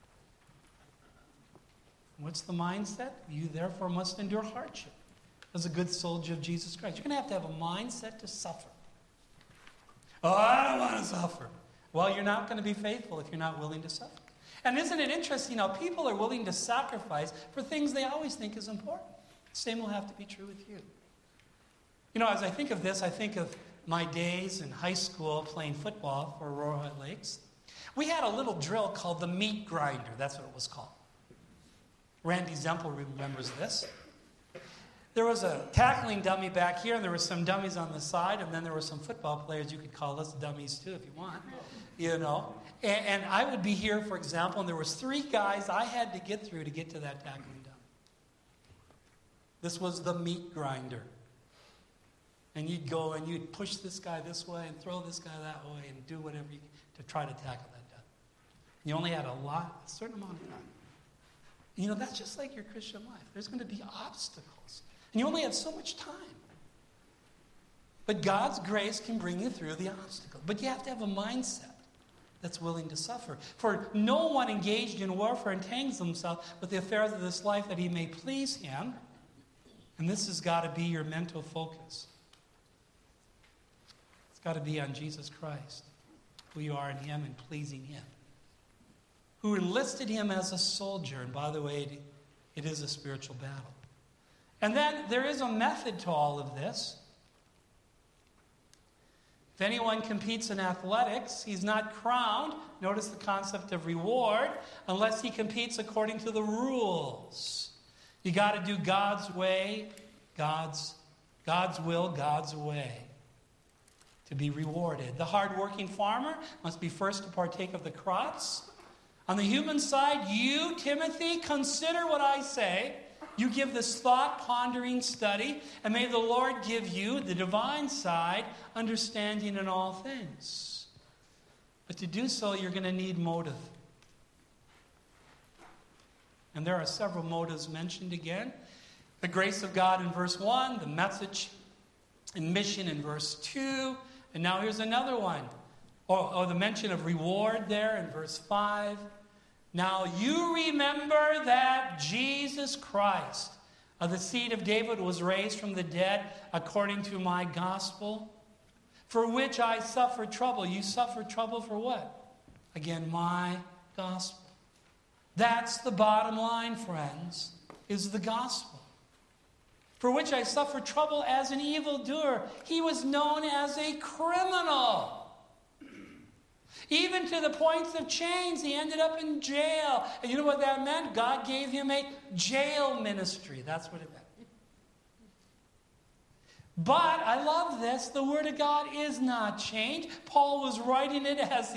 S1: What's the mindset? You therefore must endure hardship as a good soldier of Jesus Christ. You're going to have a mindset to suffer. Oh, I don't want to suffer. Well, you're not going to be faithful if you're not willing to suffer. And isn't it interesting how people are willing to sacrifice for things they always think is important? The same will have to be true with you. You know, as I think of this, I think of my days in high school playing football for Arrowhead Lakes. We had a little drill called the meat grinder. That's what it was called. Randy Zempel remembers this. There was a tackling dummy back here, and there were some dummies on the side, and then there were some football players. You could call us dummies too if you want, you know. And I would be here, for example, and there was 3 guys I had to get through to get to that tackling dummy. This was the meat grinder. And you'd go and you'd push this guy this way and throw this guy that way and do whatever you to try to tackle that dummy. You only had a certain amount of time. You know, that's just like your Christian life. There's going to be obstacles. And you only have so much time. But God's grace can bring you through the obstacle. But you have to have a mindset that's willing to suffer. For no one engaged in warfare entangles himself with the affairs of this life that he may please him. And this has got to be your mental focus. It's got to be on Jesus Christ, who you are in him and pleasing him. Who enlisted him as a soldier. And by the way, it is a spiritual battle. And then there is a method to all of this. If anyone competes in athletics, he's not crowned. Notice the concept of reward, unless he competes according to the rules. You got to do God's way, God's will, God's way to be rewarded. The hardworking farmer must be first to partake of the crops. On the human side, you, Timothy, consider what I say. You give this thought, pondering, study, and may the Lord give you, the divine side, understanding in all things. But to do so, you're going to need motive. And there are several motives mentioned again. The grace of God in verse 1, the message and mission in verse 2, And now here's another one. Or the mention of reward there in verse 5. Now you remember that Jesus Christ, of the seed of David, was raised from the dead according to my gospel, for which I suffered trouble. You suffered trouble for what? Again, my gospel. That's the bottom line, friends, is the gospel. For which I suffered trouble as an evildoer. He was known as a criminal. Even to the points of chains, he ended up in jail. And you know what that meant? God gave him a jail ministry. That's what it meant. But I love this. The Word of God is not changed. Paul was writing it as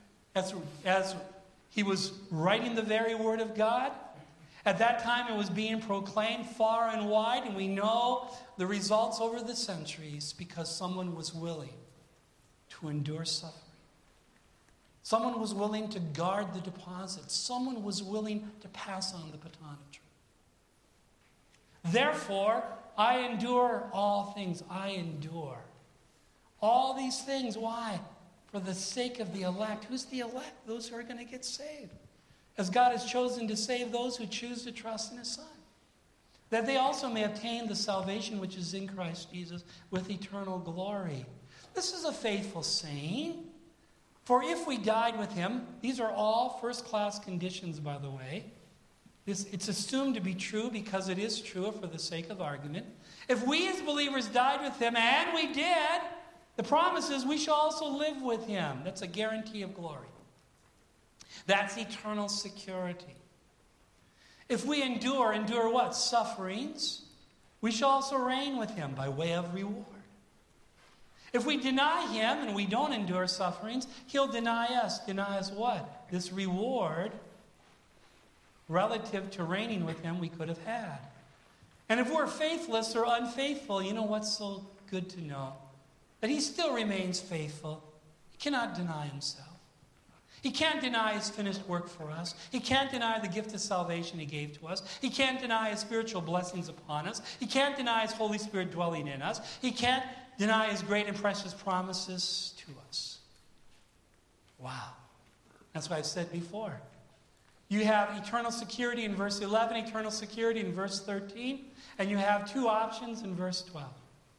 S1: he was writing the very Word of God. At that time, it was being proclaimed far and wide, and we know the results over the centuries because someone was willing to endure suffering. Someone was willing to guard the deposit. Someone was willing to pass on the baton of truth. Therefore, I endure all things. I endure all these things. Why? For the sake of the elect. Who's the elect? Those who are going to get saved. As God has chosen to save those who choose to trust in His Son, that they also may obtain the salvation which is in Christ Jesus with eternal glory. This is a faithful saying. For if we died with Him, these are all first-class conditions, by the way. It's assumed to be true because it is true for the sake of argument. If we as believers died with Him, and we did, the promise is we shall also live with Him. That's a guarantee of glory. That's eternal security. If we endure what? Sufferings, we shall also reign with Him by way of reward. If we deny Him and we don't endure sufferings, He'll deny us. Deny us what? This reward relative to reigning with Him we could have had. And if we're faithless or unfaithful, you know what's so good to know? That He still remains faithful. He cannot deny Himself. He can't deny His finished work for us. He can't deny the gift of salvation He gave to us. He can't deny His spiritual blessings upon us. He can't deny His Holy Spirit dwelling in us. He can't deny His great and precious promises to us. Wow. That's what I've said before. You have eternal security in verse 11, eternal security in verse 13, and you have two options in verse 12.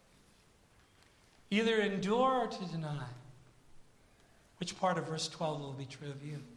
S1: Either endure or to deny. Which part of verse 12 will be true of you?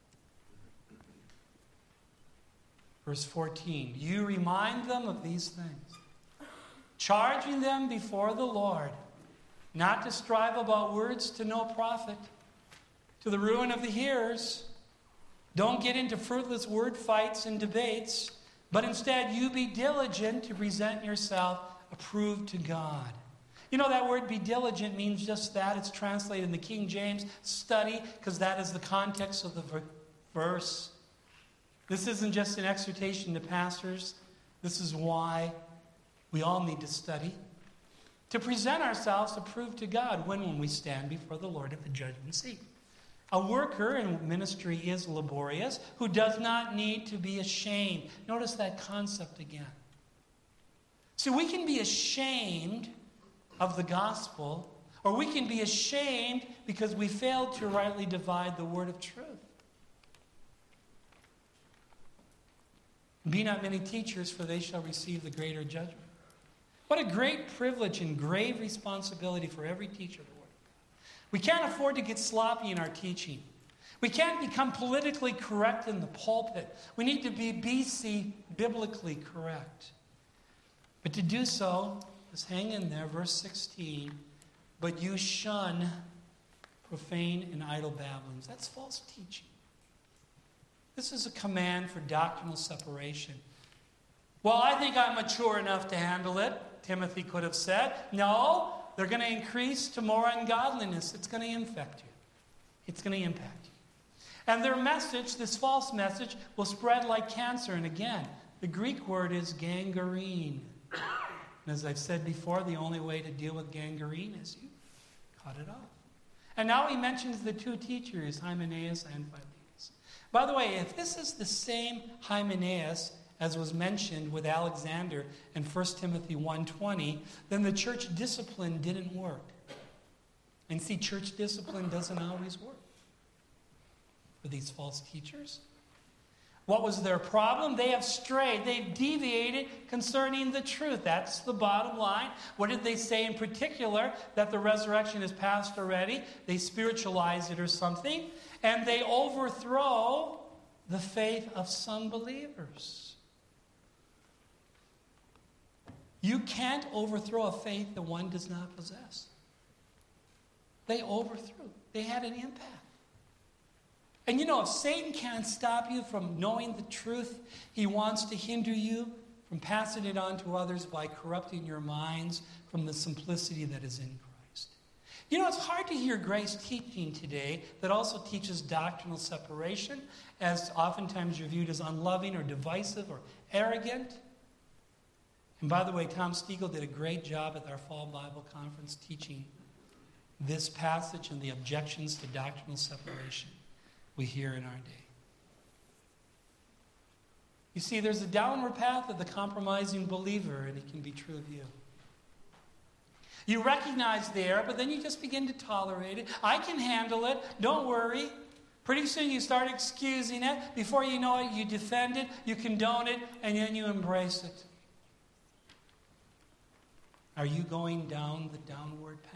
S1: Verse 14. You remind them of these things, charging them before the Lord, not to strive about words to no profit, to the ruin of the hearers. Don't get into fruitless word fights and debates, but instead you be diligent to present yourself approved to God. You know, that word be diligent means just that. It's translated in the King James, study, because that is the context of the verse. This isn't just an exhortation to pastors. This is why we all need to study. To present ourselves approved to God when we stand before the Lord at the judgment seat. A worker in ministry is laborious, who does not need to be ashamed. Notice that concept again. So we can be ashamed of the gospel, or we can be ashamed because we failed to rightly divide the word of truth. Be not many teachers, for they shall receive the greater judgment. What a great privilege and grave responsibility for every teacher of the word. We can't afford to get sloppy in our teaching. We can't become politically correct in the pulpit. We need to be BC, biblically correct. But to do so, just hang in there, verse 16. But you shun profane and idle babblings. That's false teaching. This is a command for doctrinal separation. Well, I think I'm mature enough to handle it, Timothy could have said. No, they're going to increase to more ungodliness. It's going to infect you. It's going to impact you. And their message, this false message, will spread like cancer. And again, the Greek word is gangrene. And as I've said before, the only way to deal with gangrene is you cut it off. And now he mentions the two teachers, Hymenaeus and Philetus. By the way, if this is the same Hymenaeus as was mentioned with Alexander in 1 Timothy 1:20, then the church discipline didn't work. And see, church discipline doesn't always work for these false teachers. What was their problem? They have strayed. They've deviated concerning the truth. That's the bottom line. What did they say in particular? That the resurrection is past already. They spiritualize it or something. And they overthrow the faith of some believers. You can't overthrow a faith that one does not possess. They overthrew. They had an impact. And you know, if Satan can't stop you from knowing the truth, he wants to hinder you from passing it on to others by corrupting your minds from the simplicity that is in Christ. You know, it's hard to hear grace teaching today that also teaches doctrinal separation, as oftentimes you're viewed as unloving or divisive or arrogant. And by the way, Tom Stiegel did a great job at our fall Bible conference teaching this passage and the objections to doctrinal separation we hear in our day. You see, there's a downward path of the compromising believer, and it can be true of you. You recognize there, but then you just begin to tolerate it. I can handle it. Don't worry. Pretty soon you start excusing it. Before you know it, you defend it, you condone it, and then you embrace it. Are you going down the downward path?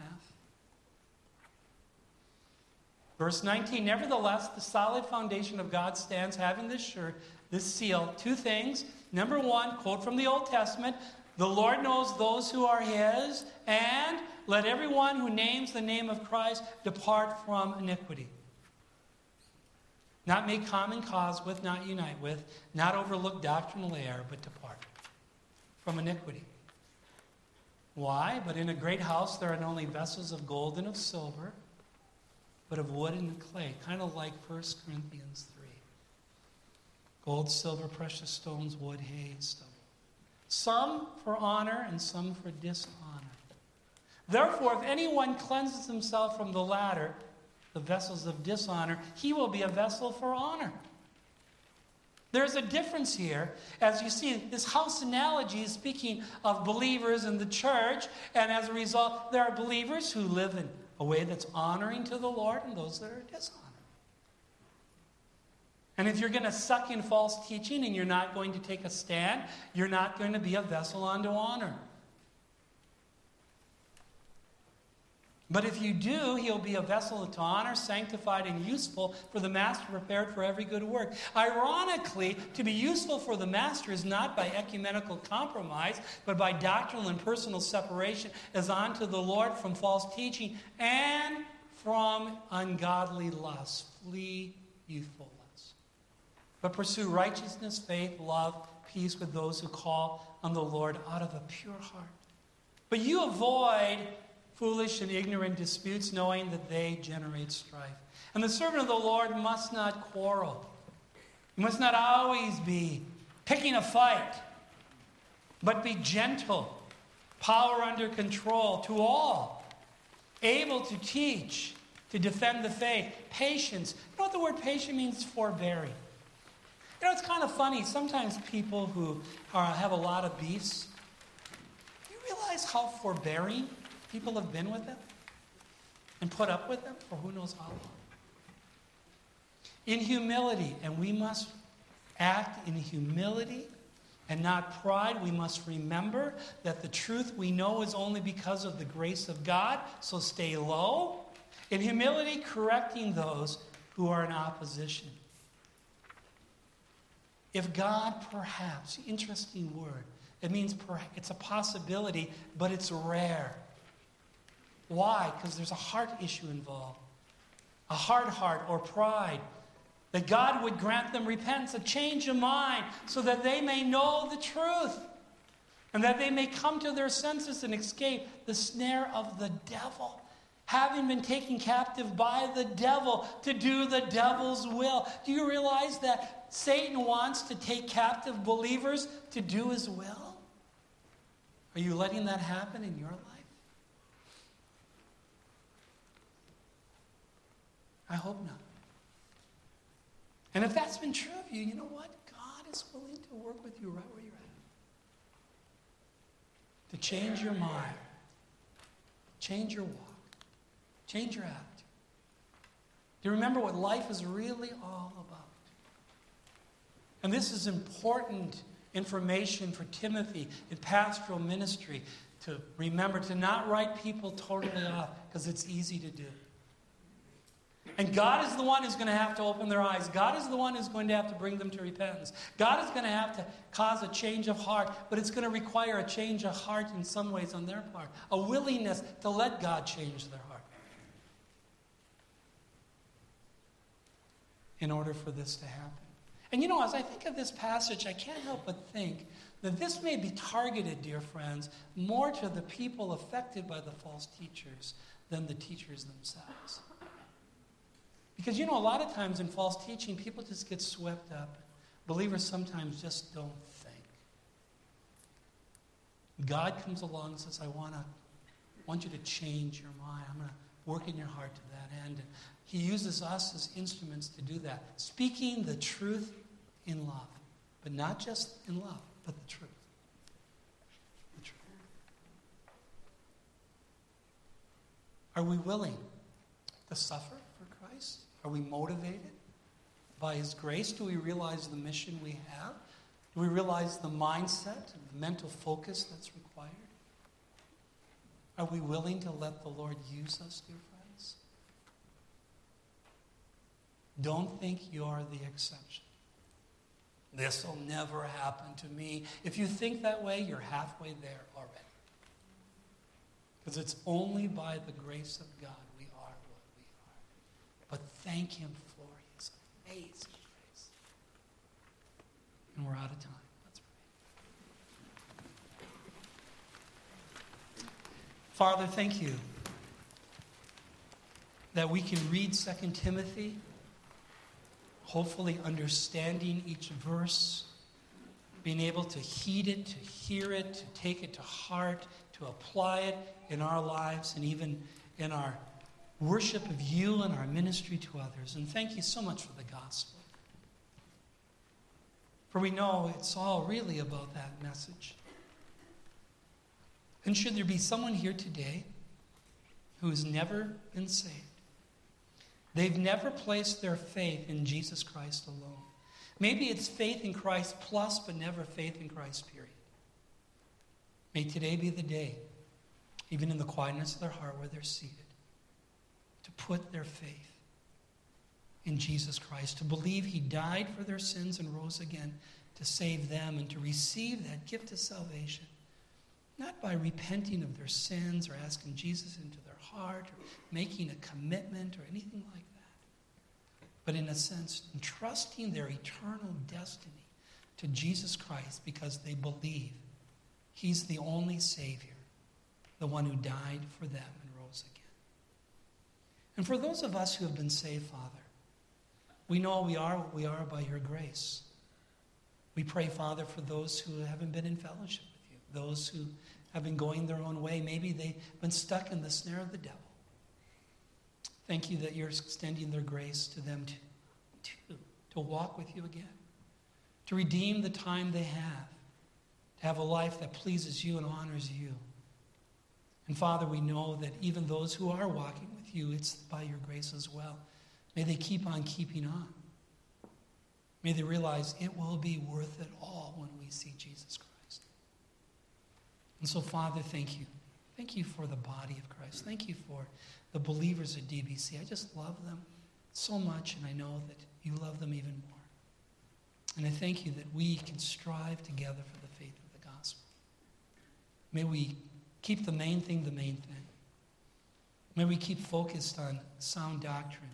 S1: Verse 19, nevertheless, the solid foundation of God stands, having this seal. Two things. Number one, quote from the Old Testament, the Lord knows those who are his, and let everyone who names the name of Christ depart from iniquity. Not make common cause with, not unite with, not overlook doctrinal error, but depart from iniquity. Why? But in a great house there are not only vessels of gold and of silver, but of wood and clay, kind of like 1 Corinthians 3. Gold, silver, precious stones, wood, hay, and stubble. Some for honor and some for dishonor. Therefore, if anyone cleanses himself from the latter, the vessels of dishonor, he will be a vessel for honor. There's a difference here. As you see, this house analogy is speaking of believers in the church, and as a result, there are believers who live in a way that's honoring to the Lord and those that are dishonoring. And if you're going to suck in false teaching and you're not going to take a stand, you're not going to be a vessel unto honor. But if you do, he'll be a vessel to honor, sanctified and useful for the master, prepared for every good work. Ironically, to be useful for the master is not by ecumenical compromise, but by doctrinal and personal separation as unto the Lord from false teaching and from ungodly lusts. Flee youthful lusts. But pursue righteousness, faith, love, peace with those who call on the Lord out of a pure heart. But you avoid foolish and ignorant disputes, knowing that they generate strife. And the servant of the Lord must not quarrel. He must not always be picking a fight, but be gentle, power under control to all, able to teach, to defend the faith, patience. You know what the word patient means? Forbearing. You know, it's kind of funny. Sometimes people who have a lot of beefs, do you realize how forbearing people have been with them and put up with them for who knows how long? In humility, and we must act in humility and not pride. We must remember that the truth we know is only because of the grace of God, so stay low. In humility, correcting those who are in opposition. If God perhaps, interesting word, it means it's a possibility, but it's rare. Why? Because there's a heart issue involved. A hard heart or pride. That God would grant them repentance, a change of mind, so that they may know the truth. And that they may come to their senses and escape the snare of the devil. Having been taken captive by the devil to do the devil's will. Do you realize that Satan wants to take captive believers to do his will? Are you letting that happen in your life? I hope not. And if that's been true of you, you know what? God is willing to work with you right where you're at. To change your mind. Change your walk. Change your attitude. Do you remember what life is really all about? And this is important information for Timothy in pastoral ministry, to remember to not write people totally off, because it's easy to do. And God is the one who's going to have to open their eyes. God is the one who's going to have to bring them to repentance. God is going to have to cause a change of heart, but it's going to require a change of heart in some ways on their part, a willingness to let God change their heart in order for this to happen. And you know, as I think of this passage, I can't help but think that this may be targeted, dear friends, more to the people affected by the false teachers than the teachers themselves. Because, you know, a lot of times in false teaching, people just get swept up. Believers sometimes just don't think. God comes along and says, I want you to change your mind. I'm going to work in your heart to that end. And he uses us as instruments to do that. Speaking the truth in love. But not just in love, but the truth. The truth. Are we willing to suffer for Christ? Are we motivated by his grace? Do we realize the mission we have? Do we realize the mindset and the mental focus that's required? Are we willing to let the Lord use us, dear friends? Don't think you're the exception. This will never happen to me. If you think that way, you're halfway there already. Because it's only by the grace of God we are what we are. But thank him for his amazing grace. And we're out of time. Let's pray. Father, thank you that we can read 2 Timothy, hopefully understanding each verse, being able to heed it, to hear it, to take it to heart, to apply it in our lives and even in our worship of you and our ministry to others. And thank you so much for the gospel. For we know it's all really about that message. And should there be someone here today who has never been saved, they've never placed their faith in Jesus Christ alone. Maybe it's faith in Christ plus, but never faith in Christ, period. May today be the day, even in the quietness of their heart where they're seated, to put their faith in Jesus Christ, to believe he died for their sins and rose again to save them and to receive that gift of salvation, not by repenting of their sins or asking Jesus into their heart or making a commitment or anything like that, but in a sense, entrusting their eternal destiny to Jesus Christ because they believe he's the only Savior, the one who died for them and rose again. And for those of us who have been saved, Father, we know we are what we are by your grace. We pray, Father, for those who haven't been in fellowship with you, those who have been going their own way. Maybe they've been stuck in the snare of the devil. Thank you that you're extending their grace to them to walk with you again, to redeem the time they have a life that pleases you and honors you. And Father, we know that even those who are walking with you, it's by your grace as well. May they keep on keeping on. May they realize it will be worth it all when we see Jesus Christ. And so, Father, thank you. Thank you for the body of Christ. Thank you for the believers at DBC. I just love them so much, and I know that you love them even more. And I thank you that we can strive together for the faith of the gospel. May we keep the main thing the main thing. May we keep focused on sound doctrine,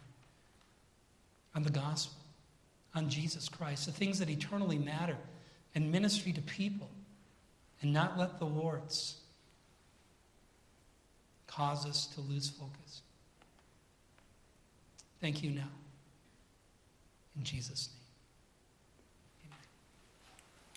S1: on the gospel, on Jesus Christ, the things that eternally matter, and ministry to people, and not let the warts cause us to lose focus. Thank you now. In Jesus' name.